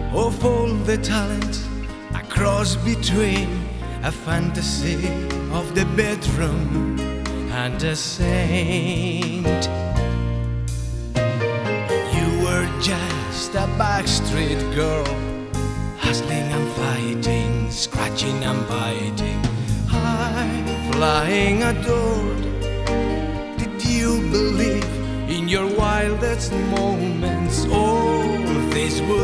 of all the talent, a cross between a fantasy of the bedroom and a saint. You were just a backstreet girl, hustling and fighting, scratching and biting, high flying adored. Did you believe in your wildest moments all this would